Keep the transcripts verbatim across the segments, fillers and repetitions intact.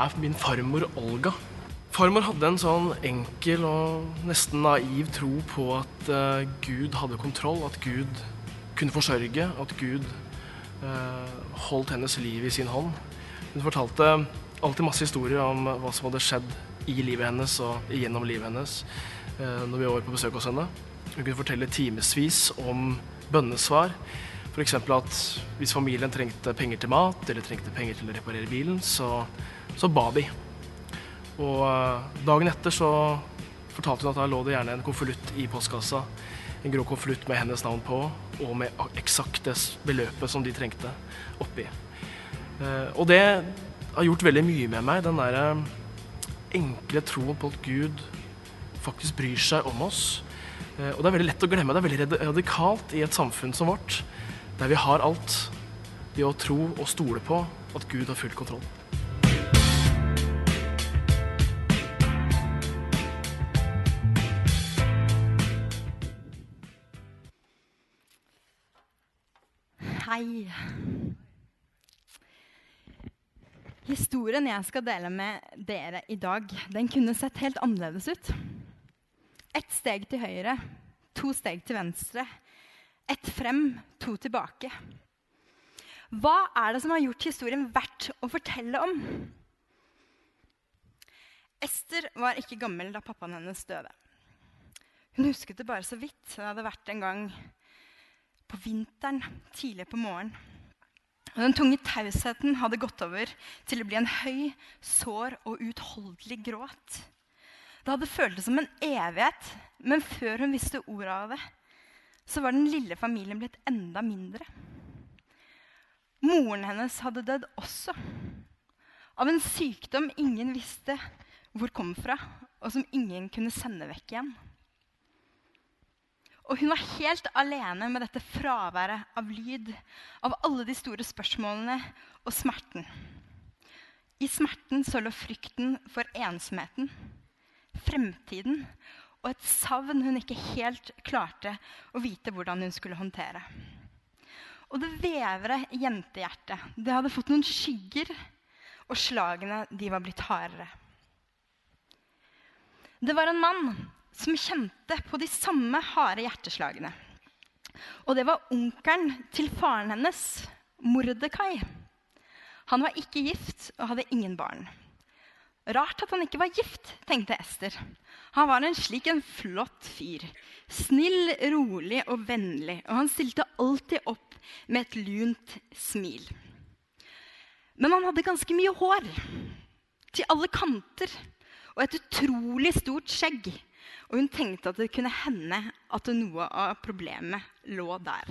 er min farmor Olga. Farmor hadde en sånn enkel og nesten naiv tro på at uh, Gud hadde kontroll, at Gud kunne forsørge, at Gud uh, holdt hennes liv i sin hånd. Hun fortalte alltid masse historier om hva som hadde skjedd i livet hennes og gjennom livet hennes uh, når vi var på besøk hos henne. Hun kunne fortelle timesvis om bønnesvar. For eksempel at hvis familien trengte penger til mat, eller trengte penger til å reparere bilen, så, så ba de. Og dagen etter så fortalte hun at da lå det gjerne en konvolutt i postkassa, en grå konvolutt med hennes navn på, og med eksakt det beløpet som de trengte oppi. Og det har gjort veldig mye med meg, den der enkle troen på at Gud faktisk bryr seg om oss. Og det er veldig lett å glemme, det er veldig radikalt i et samfunn som vårt, der vi har alt, det å tro og stole på at Gud har full kontroll. Hei. Historien jeg skal dele med dere i dag, den kunne sett helt annerledes ut. Ett steg til høyre, to steg til venstre, ett frem, to tilbake. Hva er det som har gjort historien verdt å fortelle om? Esther var ikke gammel da pappaen hennes døde. Hun husket det bare så vidt. Det hadde vært en gang på vinteren, tidlig på morgenen. Og den tunge tausheten hadde gått over til å bli en høy, sår og utholdelig gråt. Det hadde føltes som en evighet, men før hun visste ordet av det, så var den lille familien blitt enda mindre. Moren hennes hadde dødd også, av en sykdom ingen visste hvor kom fra, og som ingen kunne sende vekk igjen. Og hun var helt alene med dette fraværet av lyd, av alle de store spørsmålene og smerten. I smerten så lå frykten for ensomheten, fremtiden og et savn hun ikke helt klarte å vite hvordan hun skulle håndtere. Og det vevre jentehjertet, det hadde fått noen skygger, og slagene de var blitt hardere. Det var en mann som kjente på de samme harde hjerteslagene. Og det var onkelen til faren hennes, Mordekai. Han var ikke gift og hadde ingen barn. Rart at han ikke var gift, tenkte Esther. Han var en slik en flott fyr. Snill, rolig og vennlig, og han stilte alltid opp med et lunt smil. Men han hadde ganske mye hår, til alle kanter, og et utrolig stort skjegg. Og hun tenkte at det kunne hende at noe av problemet lå der.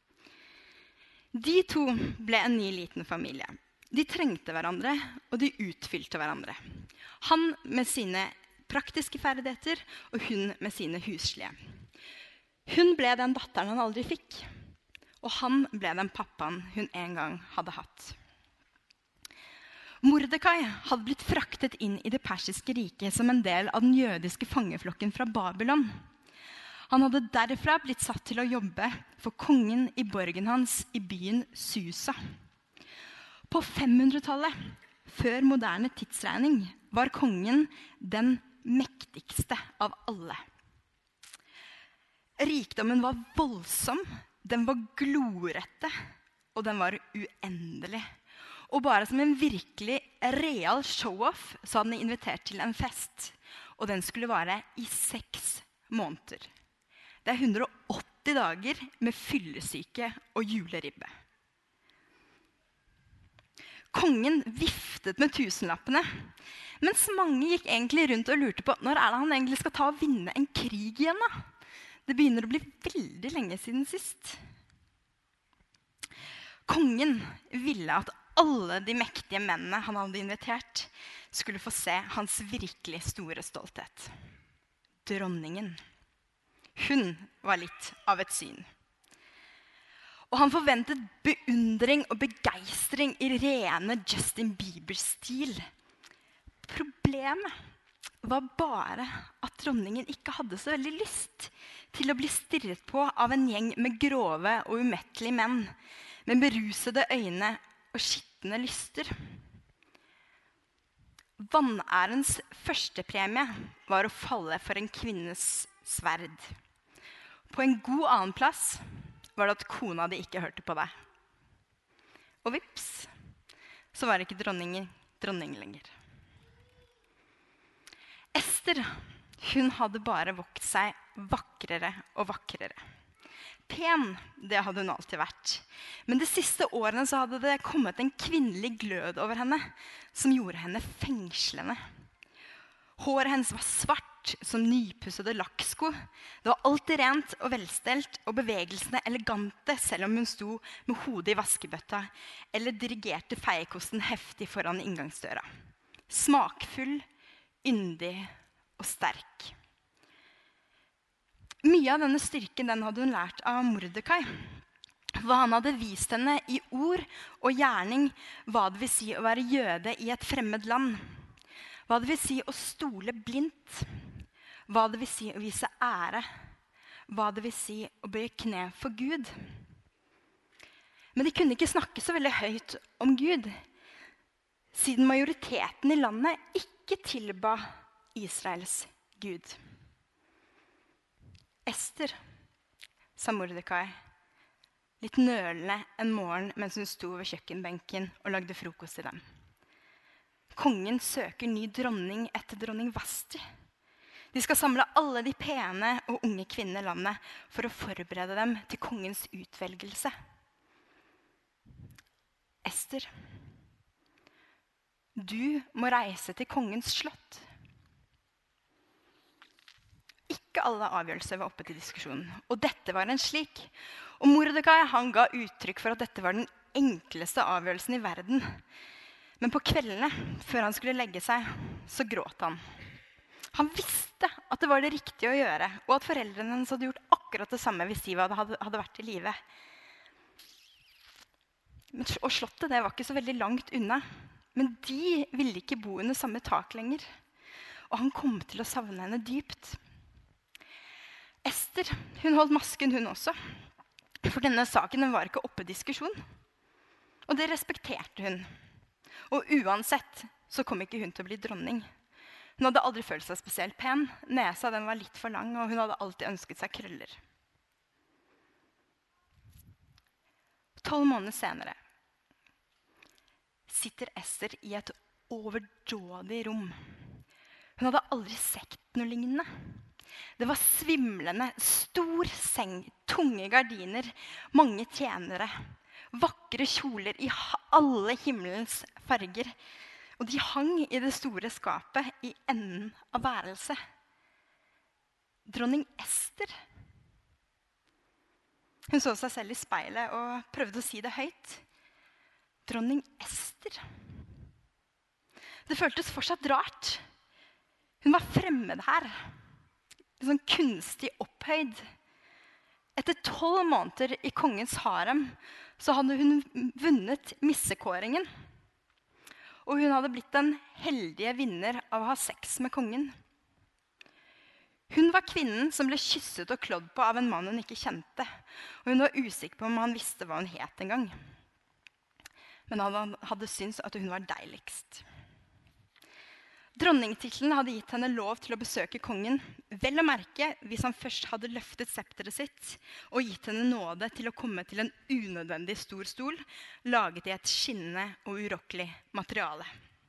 De to ble en ny liten familie. De trengte hverandre, og de utfylte hverandre. Han med sine praktiske ferdigheter, og hun med sine huslige. Hun ble den datteren han aldri fikk, og han ble den pappaen hun en gang hadde hatt. Mordekai hadde blitt fraktet inn i det persiske riket som en del av den jødiske fangeflokken fra Babylon. Han hadde derfra blitt satt til å jobbe for kongen i borgen hans i byen Susa. På femhundretallet, før moderne tidsregning, var kongen den mektigste av alle. Rikdommen var voldsom, den var glorette, og den var uendelig. Og bare som en virkelig real show-off så hadde den invitert til en fest. Og den skulle vare i seks måneder. Det er hundre og åtti dager med fyllesyke og juleribbe. Kongen viftet med tusenlappene, mens mange gikk egentlig rundt og lurte på når er det han egentlig skal ta og vinne en krig igjen da? Det begynner å bli veldig lenge siden sist. Kongen ville at alle de mektige mennene han hadde invitert skulle få se hans virkelig store stolthet. Dronningen. Hun var litt av et syn. Og han forventet beundring og begeistring i rene Justin Bieber-stil. Problemet var bare at dronningen ikke hadde så veldig lyst til å bli stirret på av en gjeng med grove og umettelige menn, med berusede øyne og skittende lyster. Vannærens første premie var å falle for en kvinnes sverd. På en god annen plass var det at kona di ikke hørte på deg. Og vips, så var ikke dronningen dronning lenger. Ester, hun hadde bare vokst seg vakrere og vakrere. Pen, det hadde hun alltid vært. Men de siste årene så hadde det kommet en kvinnelig glød over henne, som gjorde henne fengslende. Håret hennes var svart som nypussede lakksko. Det var alltid rent og velstelt, og bevegelsene elegante, selv om hun sto med hodet i vaskebøtta, eller dirigerte feiekosten heftig foran inngangsdøra. Smakfull, yndig og sterk. Mye av denne styrken den hadde hun lært av Mordekai. For han hadde vist henne i ord og gjerning hva det vil si å være jøde i et fremmed land. Hva det vil si å stole blindt. Hva det vil si å vise ære. Hva det vil si å bøye kne for Gud. Men de kunne ikke snakke så veldig høyt om Gud, siden majoriteten i landet ikke tilba Israels Gud. Ester, sa Mordekai, litt nølende en morgen mens hun sto ved kjøkkenbenken og lagde frokost til dem. Kongen søker ny dronning etter dronning Vasti. De skal samle alle de pene og unge kvinnene i landet for å forberede dem til kongens utvelgelse. Ester, du må reise til kongens slott. Ikke alle avgjørelser var oppe til diskusjon, og dette var en slik. Og Mordekai han ga uttrykk for at dette var den enkleste avgjørelsen i verden. Men på kveldene, før han skulle legge seg, så gråt han. Han visste at det var det riktige å gjøre, og at foreldrene hans hadde gjort akkurat det samme hvis de hadde, hadde vært i live. Men, og slottet det var ikke så veldig langt unna, men de ville ikke bo under samme tak lenger. Og han kom til å savne henne dypt. Ester, hun holdt masken hun også, for denne saken den var ikke oppe i diskusjon. Og det respekterte hun. Og uansett så kom ikke hun til å bli dronning. Hun hadde aldri følt seg spesielt pen. Nesa den var litt for lang, og hun hadde alltid ønsket seg krøller. Tolv måneder senere sitter Ester i et overdådig rom. Hun hadde aldri sett noe lignende. Det var svimlende, stor seng, tunge gardiner, mange tjenere, vakre kjoler i alle himmelens farger. Og de hang i det store skapet i enden av værelset. Dronning Ester. Hun så seg selv i speilet og prøvde å si det høyt. Dronning Ester. Det føltes fortsatt rart. Hun var fremmed her. Sånn kunstig opphøyd. Etter tolv måneder i kongens harem så hadde hun vunnet missekåringen. Og hun hadde blitt den heldige vinner av å ha sex med kongen. Hun var kvinnen som ble kysset og klådd på av en mann hun ikke kjente. Og hun var usikker på om han visste hva hun het en gang. Men han hadde syntes at hun var deiligst. Dronningtittelen hadde gitt henne lov til å besøke kongen, vel å merke hvis han først hadde løftet septeret sitt og gitt henne nåde til å komme til en unødvendig stor stol, laget i et skinnende og urokkelig materiale.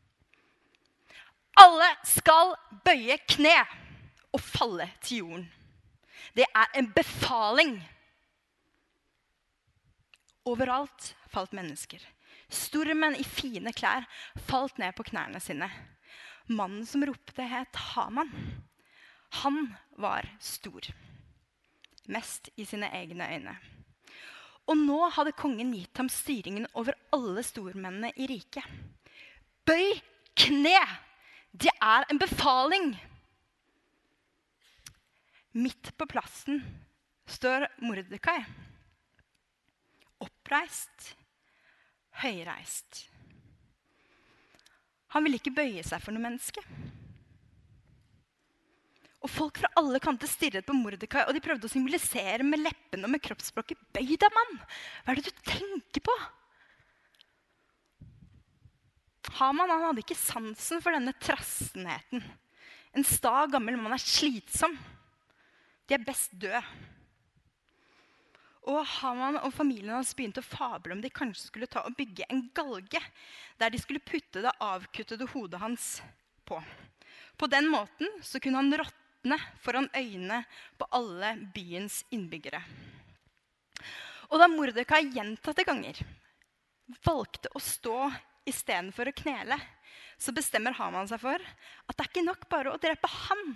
Alle skal bøye kne og falle til jorden. Det er en befaling. Overalt falt mennesker. Stormen i fine klær falt ned på knærne sine. Mannen som ropte het Haman. Han var stor. Mest i sine egne øyne. Og nå hadde kongen gitt ham styringen over alle stormennene i riket. Bøy kne! Det er en befaling! Midt på plassen står Mordekai. Oppreist, høyreist. Han ville ikke bøye seg for noe menneske. Og folk fra alle kanter stirret på Mordekai, og de prøvde å symbolisere med leppene og med kroppsspråket. Bøy deg, mann! Hva er det du tenker på? Haman han hadde ikke sansen for denne trassenheten. En sta gammel mann er slitsom. De er best død. Og Haman og familien hans begynte å fable om de kanskje skulle ta og bygge en galge, der de skulle putte det avkuttede hodet hans på. På den måten så kunne han råtne foran øynene på alle byens innbyggere. Og da Mordekai gjentatte ganger valgte å stå i stedet for å knele, så bestemmer Haman seg for at det er ikke nok bare å drepe han.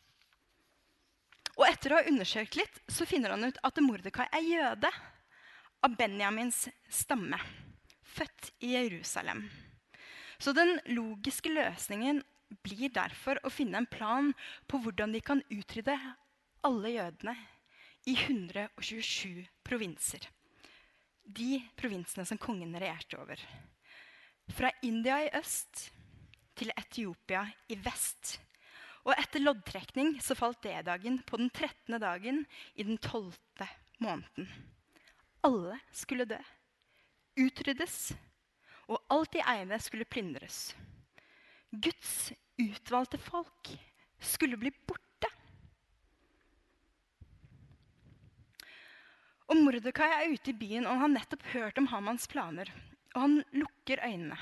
Og etter å ha undersøkt litt, så finner han ut at Mordekai er jøde av Benjamins stamme, født i Jerusalem. Så den logiske løsningen blir derfor å finne en plan på hvordan de kan utrydde alle jødene i hundre og tjuesju provinser. De provinsene som kongen regjerte over. Fra India i øst til Etiopia i vest. Og etter loddtrekning så falt D-dagen på den trettende dagen i den tolvte måneden. Alle skulle dø, utryddes, og alt de eide skulle plyndres. Guds utvalgte folk skulle bli borte. Og Mordekai er ute i byen, og han har nettopp hørt om Hamans planer. Og han lukker øynene.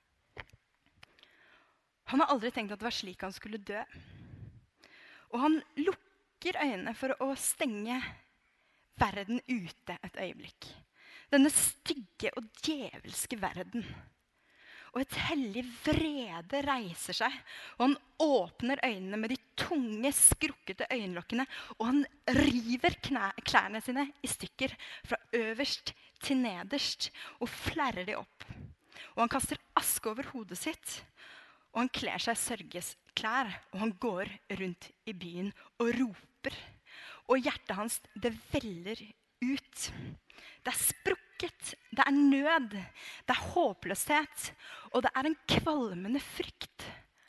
Han har aldri tenkt at det var slik han skulle dø. Og han lukker øynene for å stenge verden ute et øyeblikk. Denne stygge og djevelske verden. Og et hellig vrede reiser seg, og han åpner øynene med de tunge, skrukkete øyenlokkene, og han river knæ, klærne sine i stykker fra øverst til nederst, og flerrer de opp. Og han kaster aske over hodet sitt, og han kler seg sørgesklær, og han går rundt i byen og roper. Og hjertet hans, det veller ut. Det er sprukket, det er nød, det er håpløshet, og det er en kvalmende frykt.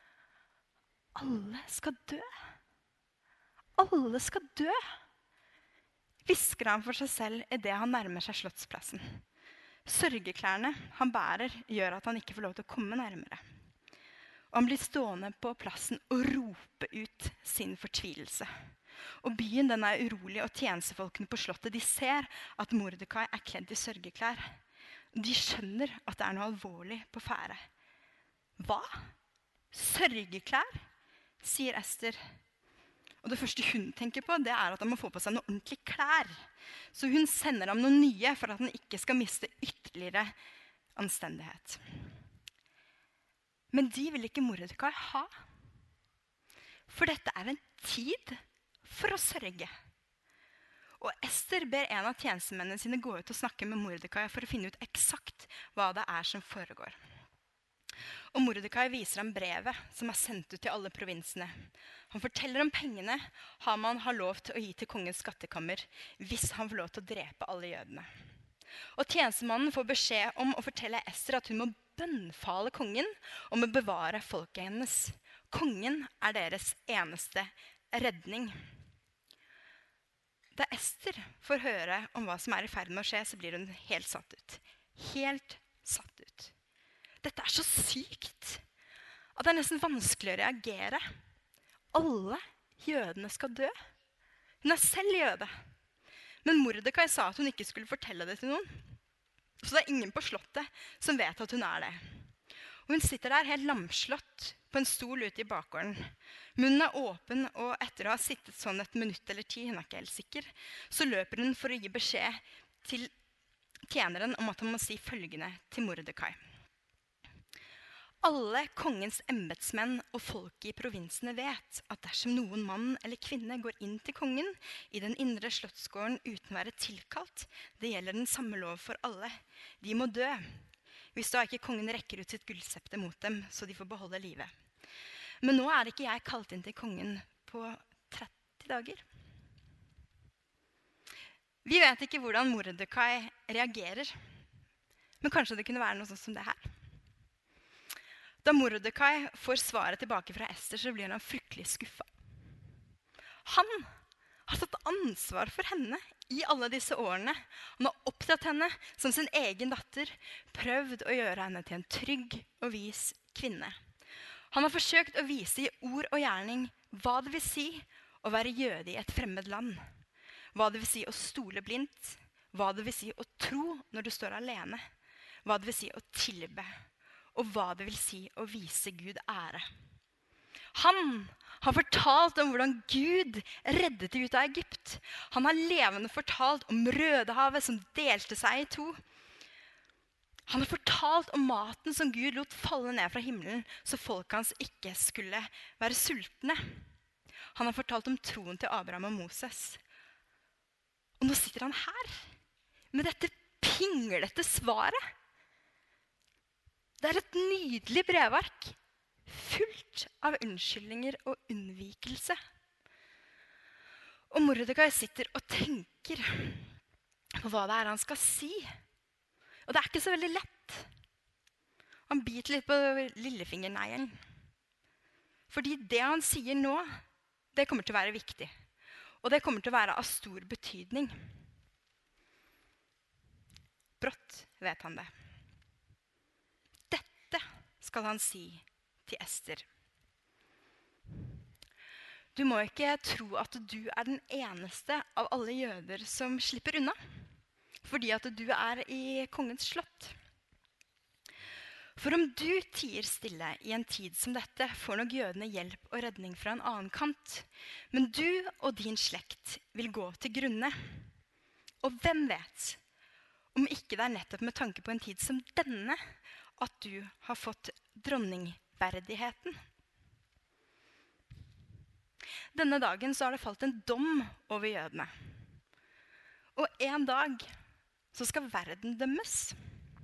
Alle skal dø. Alle skal dø, hvisker han for seg selv i det han nærmer seg slottsplassen. Sørgeklærne han bærer gjør at han ikke får lov til å komme nærmere. Og han blir stående på plassen og rope ut sin fortvilelse. Og byen den er urolig, og tjenestefolkene på slottet de ser at Mordekai er kledd i sørgeklær. De skjønner at det er noe alvorlig på ferde. Hva? Sørgeklær? Sier Ester. Og det første hun tenker på, det er at han må få på seg noe ordentlig klær. Så hun sender ham noen nye for at han ikke skal miste ytterligere anstendighet. Men de vil ikke Mordekai ha. For dette er en tid for å sørge. Og Ester ber en av tjenestemennene sine gå ut og snakke med Mordekai for å finne ut eksakt hva det er som foregår. Og Mordekai viser ham brevet som er sendt ut til alle provinsene. Han forteller om pengene Haman har lov til å gi til kongens skattekammer hvis han får lov til å drepe alle jødene. Og tjenestemannen får beskjed om å fortelle Ester at hun må bønnfale kongen om å bevare folket hennes. Kongen er deres eneste redning. Da Ester får høre om hva som er i ferd med å skje, så blir hun helt satt ut. Helt satt ut. Dette er så sykt at det er nesten vanskelig å reagere. Alle jødene skal dø. Hun er selv jøde. Men Mordekai sa at hun ikke skulle fortelle det til noen. Så det er ingen på slottet som vet at hun er det. Og hun sitter der helt lamslått på en stol ute i bakgården. Munnen er åpen, og etter å ha sittet sånn et minutt eller ti, hun er ikke helt sikker, så løper hun for å gi beskjed til tjeneren om at han må si følgende til Mordekai. Alle kongens embetsmenn og folk i provinsene vet at dersom noen mann eller kvinne går inn til kongen i den indre slottsgården uten å være tilkalt, det gjelder den samme lov for alle. De må dø, hvis da ikke kongen rekker ut sitt gullsepte mot dem, så de får beholde livet. Men nå er ikke jeg kalt inn til kongen på tretti dager. Vi vet ikke hvordan Mordekai reagerer, men kanskje det kunne være noe sånt som det her. Da Mordekai får svaret tilbake fra Ester, så blir han fryktelig skuffet. Han har tatt ansvar for henne i alle disse årene. Han har opptatt henne som sin egen datter, prøvd å gjøre henne til en trygg og vis kvinne. Han har forsøkt å vise i ord og gjerning hva det vil si å være jøde i et fremmed land. Hva det vil si å stole blindt, hva det vil si å tro når du står alene, hva det vil si å tilbe, og hva det vil si å vise Gud ære. Han har fortalt om hvordan Gud reddet dem ut av Egypt. Han har levende fortalt om Rødehavet som delte seg i to. Han har fortalt om maten som Gud lot falle ned fra himmelen, så folk hans ikke skulle være sultne. Han har fortalt om troen til Abraham og Moses. Og nå sitter han her med dette pinglete svaret. Det er et nydelig brevark, fullt av unnskyldninger og unnvikelse. Og Mordekai sitter og tenker på hva det er han skal si. Og det er ikke så veldig lett. Han biter litt på lillefingerneglen. Fordi det han sier nå, det kommer til å være viktig. Og det kommer til å være av stor betydning. Brått vet han det. Dette skal han si til Ester. Du må ikke tro at du er den eneste av alle jøder som slipper unna, fordi at du er i kongens slott. For om du tier stille i en tid som dette, får nok jødene hjelp og redning fra en annen kant. Men du og din slekt vil gå til grunne. Og hvem vet, om ikke det er nettopp med tanke på en tid som denne, at du har fått dronningverdigheten. Denne dagen så har det falt en dom over jødene. Og en dag så skal verden dømmes.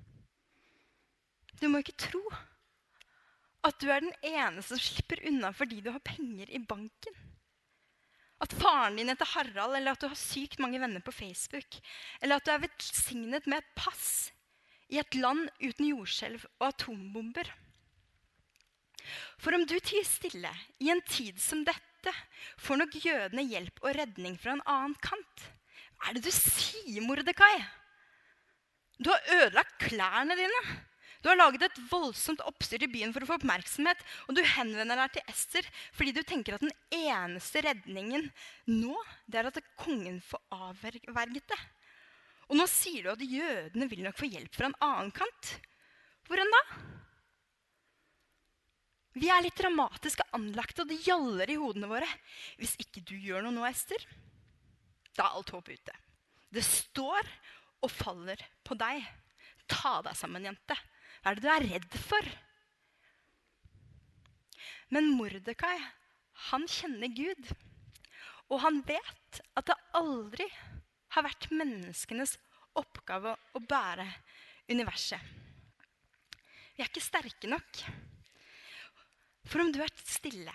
Du må ikke tro at du er den eneste som slipper unna fordi du har penger i banken. At faren din heter Harald, eller at du har sykt mange venner på Facebook, eller at du er velsignet med et pass i et land uten jordskjelv og atombomber. For om du tier stille i en tid som dette, får nok jødene hjelp og redning fra en annen kant. Hva er det du sier, Mordekai? Du har ødelagt klærne dine. Du har laget et voldsomt oppstyr i byen for å få oppmerksomhet, og du henvender deg til Ester fordi du tenker at den eneste redningen nå, det er at kongen får avverget det. Og nå sier du at jødene vil nok få hjelp fra en annen kant. Hvordan da? Vi er litt dramatisk anlagt, og det gjaller i hodene våre. Hvis ikke du gjør noe nå, Ester, da er alt håp ute. Det står og faller på deg. Ta deg sammen, jente. Hva er det du er redd for? Men Mordekai, han kjenner Gud. Og han vet at det aldri har vært menneskenes oppgave å bære universet. Vi er ikke sterke nok. For om du er stille,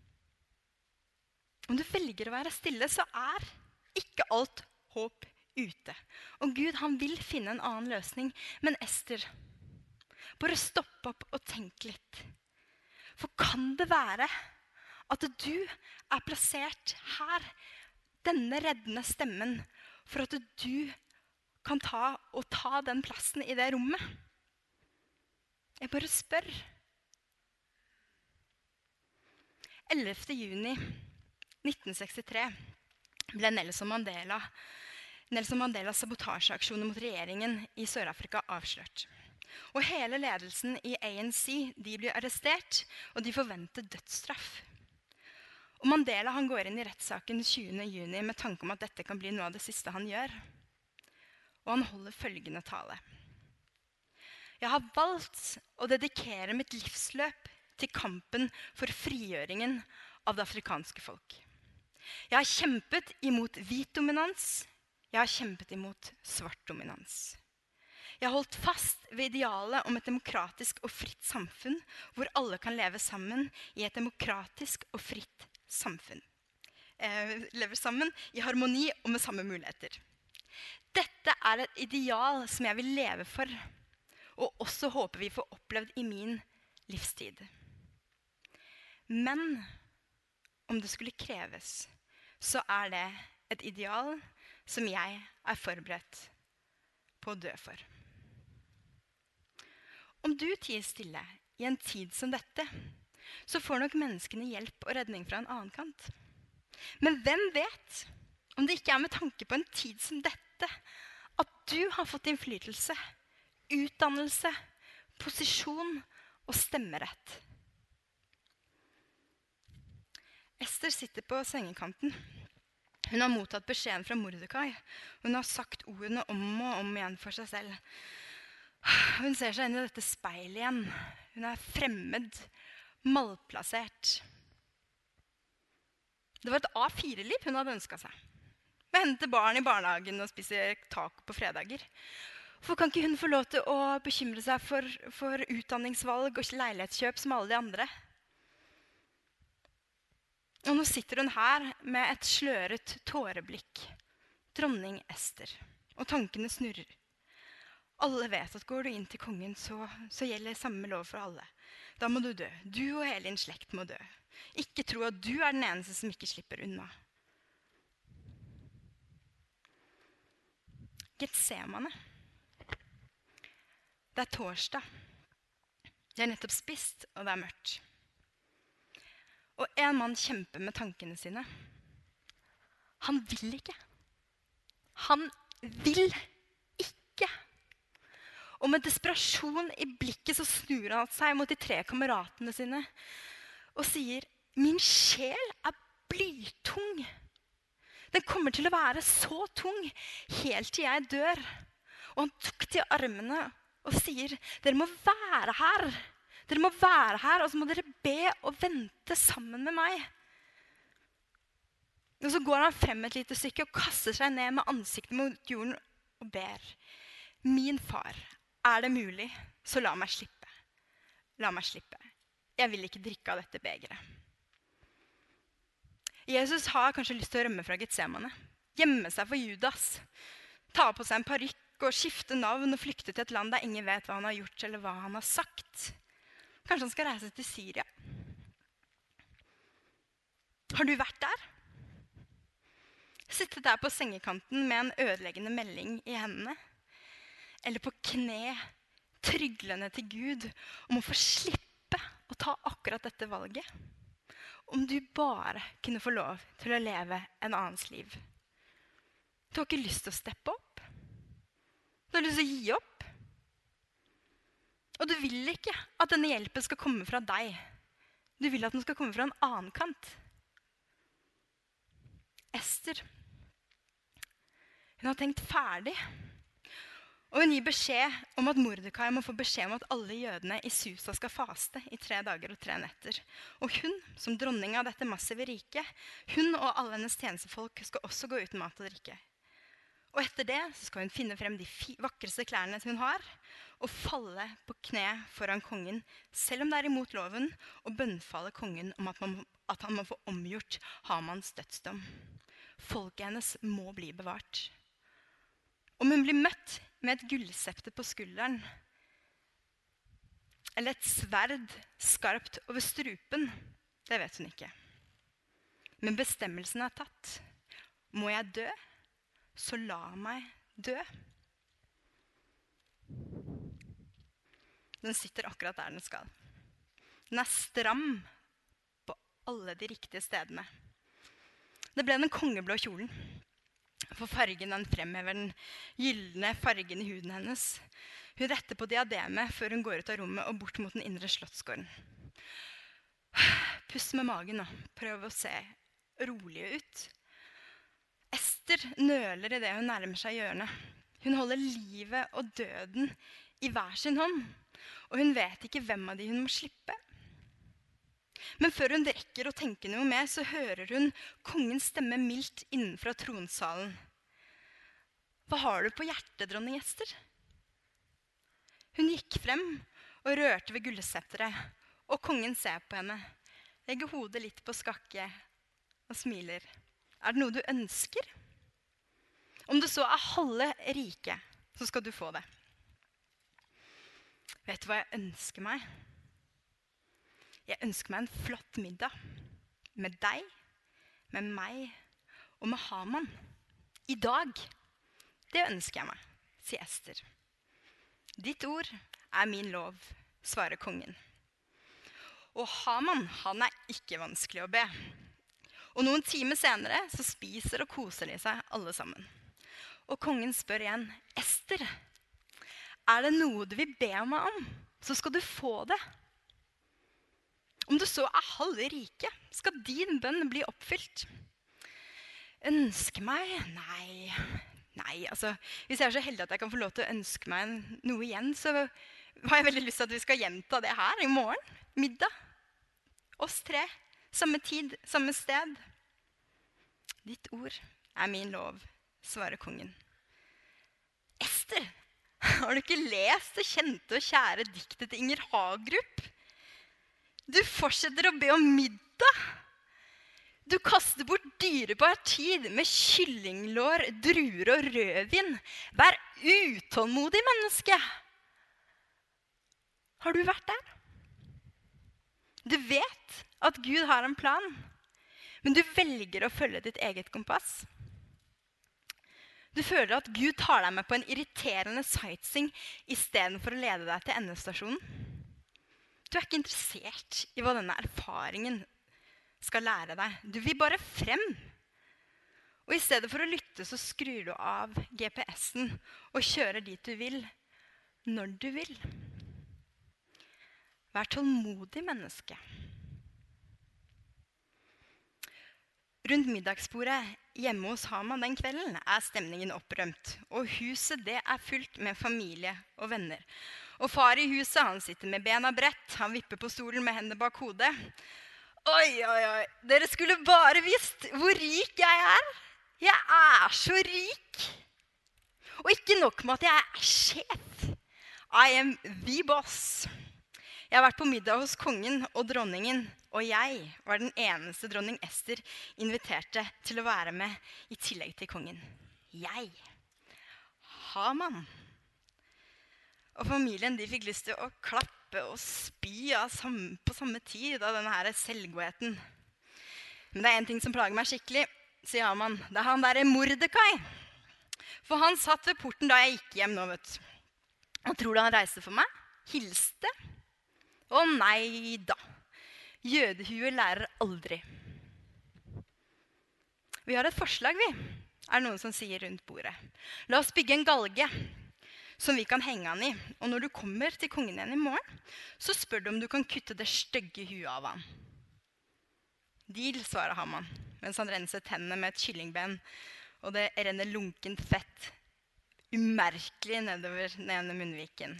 om du velger å være stille, så er ikke alt håp ute. Og Gud, han vil finne en annen løsning. Men Ester, bare stopp opp og tenk litt. For kan det være at du er plassert her, denne reddende stemmen, for at du kan ta og ta den plassen i det rommet? Jeg bare spør. ellevte juni nitten sekstitre ble Nelson Mandela, Nelson Mandelas sabotasjeaksjoner mot regjeringen i Sør-Afrika avslørt. Og hele ledelsen i A N C, de ble arrestert, og de forventet dødsstraff. Og Mandela han går inn i rettssaken tjuende juni med tanke om at dette kan bli noe av det siste han gjør. Og han holder følgende tale. Jeg har valgt å dedikere mitt livsløp til kampen for frigjøringen av det afrikanske folk. Jeg har kjempet imot hvit dominans. Jeg har kjempet imot svart dominans. Jeg har holdt fast ved idealet om et demokratisk og fritt samfunn, hvor alle kan leve sammen i et demokratisk og fritt samfunn. Eh, lever sammen i harmoni og med samme muligheter. Dette er et ideal som jeg vil leve for, og også håper vi får opplevd i min livstid. Men om det skulle kreves, så er det et ideal som jeg er forberedt på å dø for. Om du tier stille i en tid som dette, så får nok menneskene hjelp og redning fra en annen kant. Men hvem vet om det ikke er med tanke på en tid som dette, at du har fått innflytelse, utdannelse, posisjon og stemmerett. Ester sitter på sengekanten. Hun har mottatt beskjeden fra Mordekai. Hun har sagt ordene om og om igjen for seg selv. Hun ser seg inn i dette speilet igjen. Hun er fremmed, malplassert. Det var et A fire liv hun hadde ønsket seg. Med hente barn i barnehagen og spise taco på fredager. For kan ikke hun få lov til å bekymre seg for, for utdanningsvalg og leilighetskjøp som alle de andre? Og nå sitter hun her med et sløret tåreblikk. Dronning Ester. Og tankene snurrer. Alle vet at går du inn til kongen, så, så gjelder samme lov for alle. Da må du dø. Du og hele din slekt må dø. Ikke tro at du er den eneste som ikke slipper unna. Getsemane. Det er torsdag. De har nettopp spist, og det er mørkt. Og en mann kjemper med tankene sine. Han vil ikke. Han vil ikke. Og med desperasjon i blikket så snur han seg mot de tre kameratene sine og sier, min sjel er blytung. Den kommer til å være så tung helt til jeg dør. Og han tok til armene og sier, dere må være her. Dere må være her, og så må dere be og vente sammen med meg. Og så går han frem et lite stykke og kaster seg ned med ansiktet mot jorden og ber. Min far, er det mulig, så la meg slippe. La meg slippe. Jeg vil ikke drikke av dette begeret. Jesus har kanskje lyst til å rømme fra Getsemane. Gjemme seg for Judas. Ta på seg en parykk og skifte navn og flykte til et land der ingen vet hva han har gjort eller hva han har sagt. Kanskje han skal reise til Syria. Har du vært der? Sittet der på sengekanten med en ødeleggende melding i hendene? Eller på kne, tryglende til Gud om å få slippe å ta akkurat dette valget? Om du bare kunne få lov til å leve en annens liv. Du har ikke lyst til å steppe opp. Du har lyst til å gi opp. Og du vil ikke at denne hjelpen skal komme fra deg. Du vil at den skal komme fra en annen kant. Ester, hun har tenkt ferdig. Og hun gir beskjed om at Mordekai må få beskjed om at alle jødene i Susa skal faste i tre dager og tre netter. Og hun, som dronning av dette massive riket, hun og alle hennes tjenestefolk skal også gå uten mat og drikke. Og etter det så skal hun finne frem de vakreste klærne hun har, og falle på kne foran kongen, selv om det er imot loven, og bønnfalle kongen om at, man, at han må få omgjort Hamans dødsdom. Folket hennes må bli bevart. Om hun blir møtt med et gullsepte på skulderen, eller et sverd skarpt over strupen, det vet hun ikke. Men bestemmelsen er tatt. Må jeg dø, så la meg dø. Den sitter akkurat der den skal. Den er stram på alle de riktige stedene. Det ble den kongeblå kjolen. For fargen den fremhever den gyldne fargen i huden hennes. Hun retter på diademet før hun går ut av rommet og bort mot den indre slottsgården. Pust med magen nå. Prøv å se rolig ut. Ester nøler i det hun nærmer seg hjørnet. Hun holder livet og døden i hver sin hånd. Og hun vet ikke hvem av de hun må slippe. Men før hun rekker å tenke noe mer, så hører hun kongens stemme mildt innenfra tronsalen. Hva har du på hjertet, dronning Ester? Hun gikk frem og rørte ved gullsepteret, og kongen ser på henne, legger hodet litt på skakke og smiler. Er det noe du ønsker? Om det så er halve riket, så skal du få det. Vet du hva jeg ønsker meg? Jeg ønsker meg en flott middag med deg, med meg og med Haman. I dag, det ønsker jeg meg, sier Ester. Ditt ord er min lov, svarer kongen. Og Haman, han er ikke vanskelig å be. Og noen timer senere så spiser og koser de seg alle sammen. Og kongen spør igjen, Ester, er det noe du vil be meg om, så skal du få det. Om du så er halve riket, skal din bønn bli oppfylt. Ønske meg? Nei, nei, altså, hvis jeg er så heldig at jeg kan få lov til å ønske meg noe igjen, så har jeg veldig lyst til at vi skal gjenta det her i morgen. Middag. Oss tre. Samme tid, samme sted. Ditt ord er min lov, svarer kongen. Ester, har du ikke lest det kjente og kjære diktet til Inger Hagerup? Du fortsetter å be om middag. Du kaster bort dyrebar tid med kyllinglår, druer og rødvin. Vær utålmodig, menneske. Har du vært der? Du vet at Gud har en plan, men du velger å følge ditt eget kompass. Du føler at Gud tar deg med på en irriterende sightseeing i stedet for å lede deg til endestasjonen. Du er ikke interessert i hva denne erfaringen skal lære deg. Du vil bare frem. Og i stedet for å lytte, så skrur du av G P S-en og kjører dit du vil, når du vil. Vær tålmodig, menneske. Rundt middagsbordet hjemme hos Haman den kvelden er stemningen opprømt. Og huset det er fullt med familie og venner. Og far i huset, han sitter med bena bredt, han vipper på stolen med hendene bak hodet. Oi, oi, oi, dere skulle bare visst hvor rik jeg er. Jeg er så rik. Og ikke nok med at jeg er sjef. I am the boss. Jeg har vært på middag hos kongen og dronningen, og jeg var den eneste dronning Ester inviterte til å være med i tillegg til kongen. Jeg. Haman. Og familien de fikk lyst til å klappe og spy av samme, på samme tid av denne her selvgodheten. Men det er en ting som plager meg skikkelig, sier Haman. Det er han der Mordekai. For han satt ved porten da jeg gikk hjem nå, vet du. Og tror du han reiste for meg? Hilste? Å nei da. Jødehue lærer aldri. Vi har et forslag, vi. Er det noen som sier rundt bordet. La oss bygge en galge som vi kan henge han i. Og når du kommer til kongen igjen i morgen, så spør du om du kan kutte det stygge huet av han. Deal, svarer Haman, mens han renser tennene med et kyllingben, og det renner lunkent fett umerkelig nedover den ene munnviken.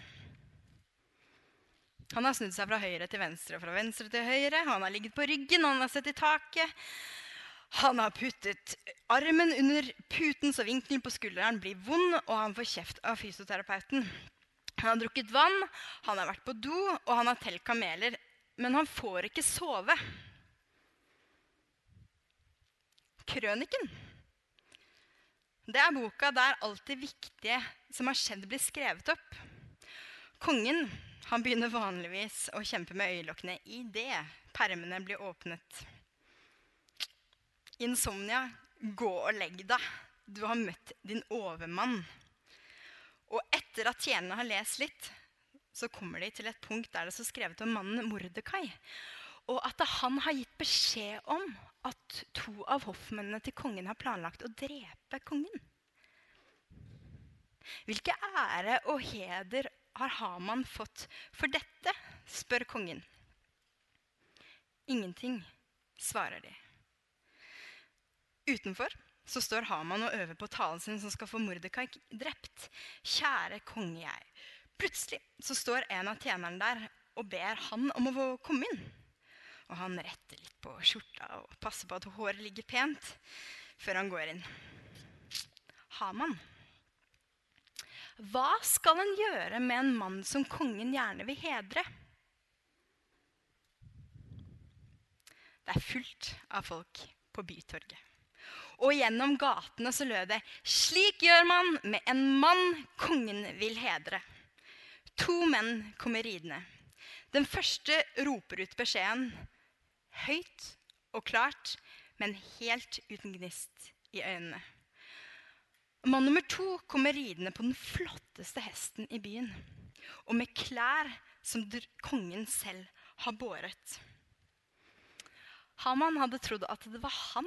Han har snudd seg fra høyre til venstre og fra venstre til høyre. Han har ligget på ryggen, han har sett i taket. Han har puttet armen under puten så vinkelen på skulderen blir vond, og han får kjeft av fysioterapeuten. Han har drukket vann, han har vært på do, og han har telt kameler, men han får ikke sove. Krøniken. Det er boka der alt det viktige som har skjedd blir skrevet opp. Kongen, han begynner vanligvis å kjempe med øyelokkene i det permene blir åpnet. Insomnia, gå og legg deg. Du har møtt din overmann. Og etter at tjenerne har lest litt, så kommer de til et punkt der det er skrevet om mannen Mordekai. Og at han har gitt beskjed om at to av hoffmennene til kongen har planlagt å drepe kongen. Hvilke ære og heder har Haman fått for dette, spør kongen. Ingenting, svarer de. Utenfor så står Haman og øver på talen sin som skal få Mordekai drept. Kjære konge jeg. Plutselig så står en av tjenerne der og ber han om å få komme inn. Og han retter litt på skjorta og passer på at håret ligger pent før han går inn. Haman. Hva skal han gjøre med en mann som kongen gjerne vil hedre? Det er fullt av folk på bytorget. Og gjennom gatene så lød det, slik gjør man med en mann kongen vil hedre. To menn kommer ridende. Den første roper ut beskjeden, høyt og klart, men helt uten gnist i øynene. Mann nummer to kommer ridende på den flotteste hesten i byen, og med klær som kongen selv har båret. Haman hadde trodd at det var han.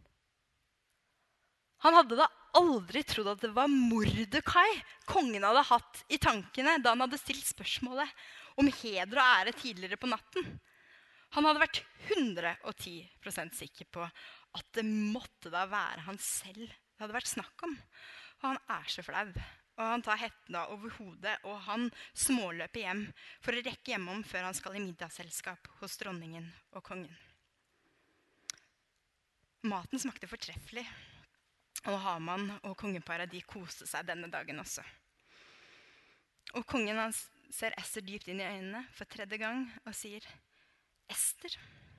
Han hadde da aldri trodd at det var Mordekai kongen hadde hatt i tankene da han hadde stilt spørsmålet om heder og ære tidligere på natten. Han hadde vært hundre og ti prosent sikker på at det måtte da være han selv det hadde vært snakk om. Og han er så flau. Og han tar hettene over hodet, og han småløper hjem for å rekke hjemom før han skal i middagsselskap hos dronningen og kongen. Maten smakte fortreffelig, og Haman og kongeparet de koste seg denne dagen også. Og kongen han ser Ester dypt inn i øynene for tredje gang og sier, Ester,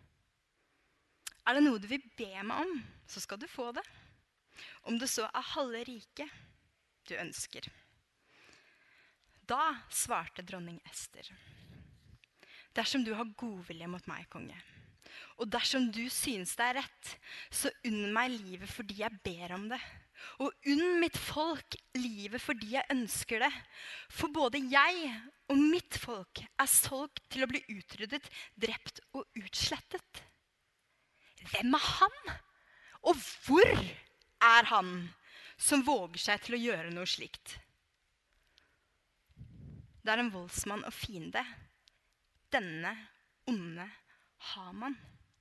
er det noe du vil be meg om, så skal du få det. Om det så er halve riket du ønsker. Da svarte dronning Ester, dersom du har godvilje mot meg, konge, og dersom du synes det er rett, så unn meg livet fordi jeg ber om det. Og unn mitt folk livet fordi jeg ønsker det. For både jeg og mitt folk er solgt til å bli utryddet, drept og utslettet. Hvem er han? Og hvor er han som våger seg til å gjøre noe slikt? Det er en voldsmann og fiende. Denne onde Haman.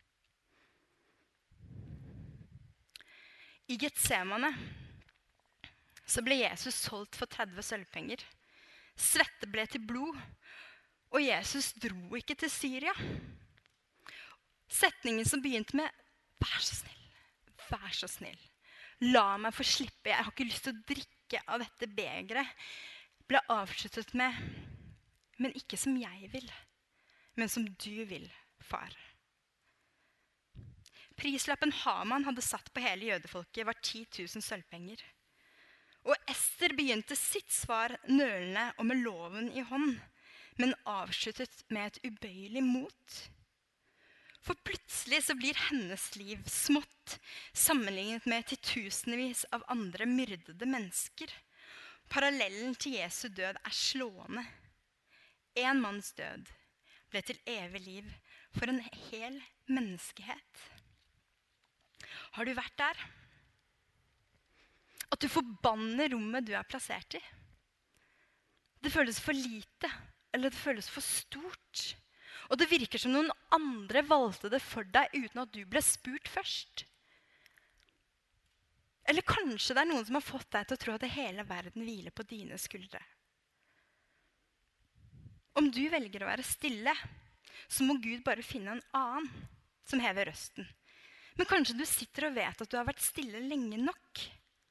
I Getsemane så ble Jesus solgt for tretti sølvpenger. Svette ble til blod, og Jesus dro ikke til Syria. Setningen som begynte med, vær så snill, vær så snill. La meg få slippe, jeg har ikke lyst til å drikke av dette begeret. Ble avsluttet med, men ikke som jeg vil, men som du vil, far. Prislappen Haman hadde satt på hele jødefolket var ti tusen sølvpenger. Og Ester begynte sitt svar nølende og med loven i hånd, men avsluttet med et ubøyelig mot. For plutselig så blir hennes liv smått, sammenlignet med titusenvis av andre myrdede mennesker. Parallellen til Jesu død er slående. En manns død ble til evig liv for en hel menneskehet. Har du vært der? At du forbanner rommet du er plassert i. Det føles for lite, eller det føles for stort. Og det virker som noen andre valgte det for deg uten at du ble spurt først. Eller kanskje det er noen som har fått deg til å tro at hele verden hviler på dine skuldre. Om du velger å være stille, så må Gud bare finne en annen som hever røsten. Men kanskje du sitter og vet at du har vært stille lenge nok.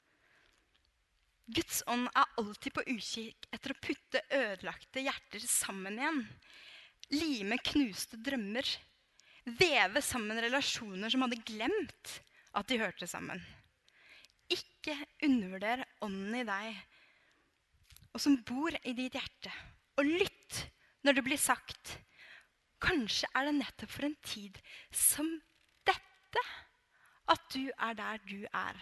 Guds ånd er alltid på utkikk etter å putte ødelagte hjerter sammen igjen. Lime knuste drømmer. Veve sammen relasjoner som hadde glemt at de hørte sammen. Ikke undervurder ånden i deg, og som bor i ditt hjerte. Og lytt når det blir sagt, kanskje er det nettopp for en tid som dette at du er der du er.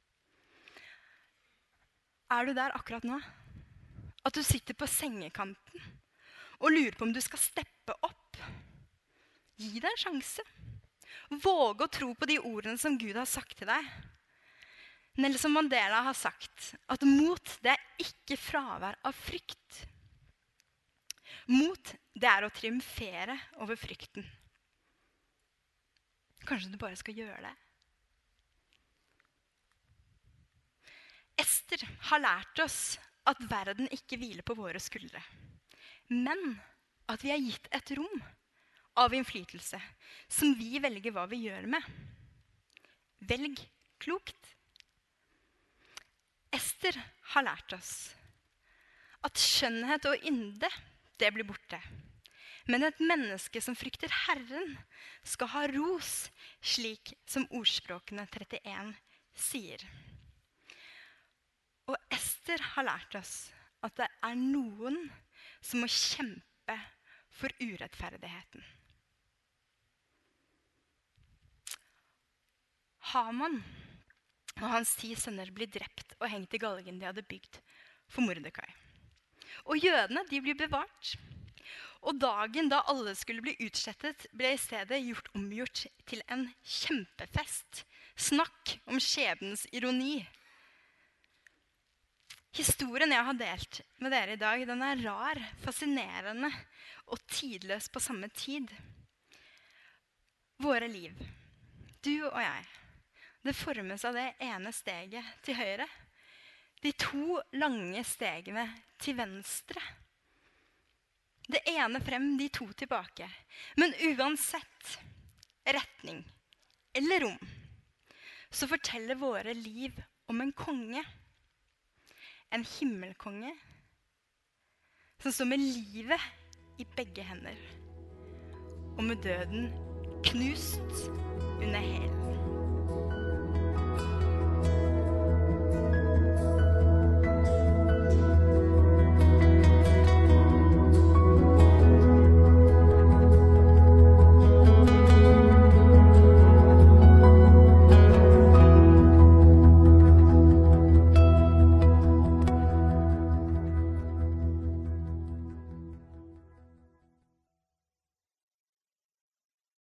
Er du der akkurat nå? At du sitter på sengekanten og lurer på om du skal steppe opp? Gi deg en sjanse. Våge å tro på de ordene som Gud har sagt til deg. Nelson Mandela har sagt at mot det er ikke fravær av frykt. Mot det er å triumfere over frykten. Kanskje du bare skal gjøre det. Ester har lært oss at verden ikke hviler på våre skuldre, men at vi er gitt et rom av innflytelse som vi velger hva vi gjør med. Velg klokt. Ester har lært oss at skjønnhet og ynde, det blir borte. Men et menneske som frykter Herren skal ha ros, slik som ordspråkene trettien sier. Og Ester har lært oss at det er noen som må kjempe for urettferdigheten. Haman og hans ti sønner blir drept og hengt i galgen de hadde bygd for Mordekai. Og jødene, de blir bevart. Og dagen da alle skulle bli utslettet, ble i stedet gjort omgjort til en kjempefest. Snakk om skjebnens ironi. Historien jeg har delt med dere i dag, den er rar, fascinerende og tidløs på samme tid. Våre liv, du og jeg, det formes av det ene steget til høyre. De to lange stegene til venstre. Det ene frem, de to tilbake. Men uansett retning eller rom, så forteller våre liv om en konge. En himmelkonge som står med livet i begge hender. Og med døden knust under hælen.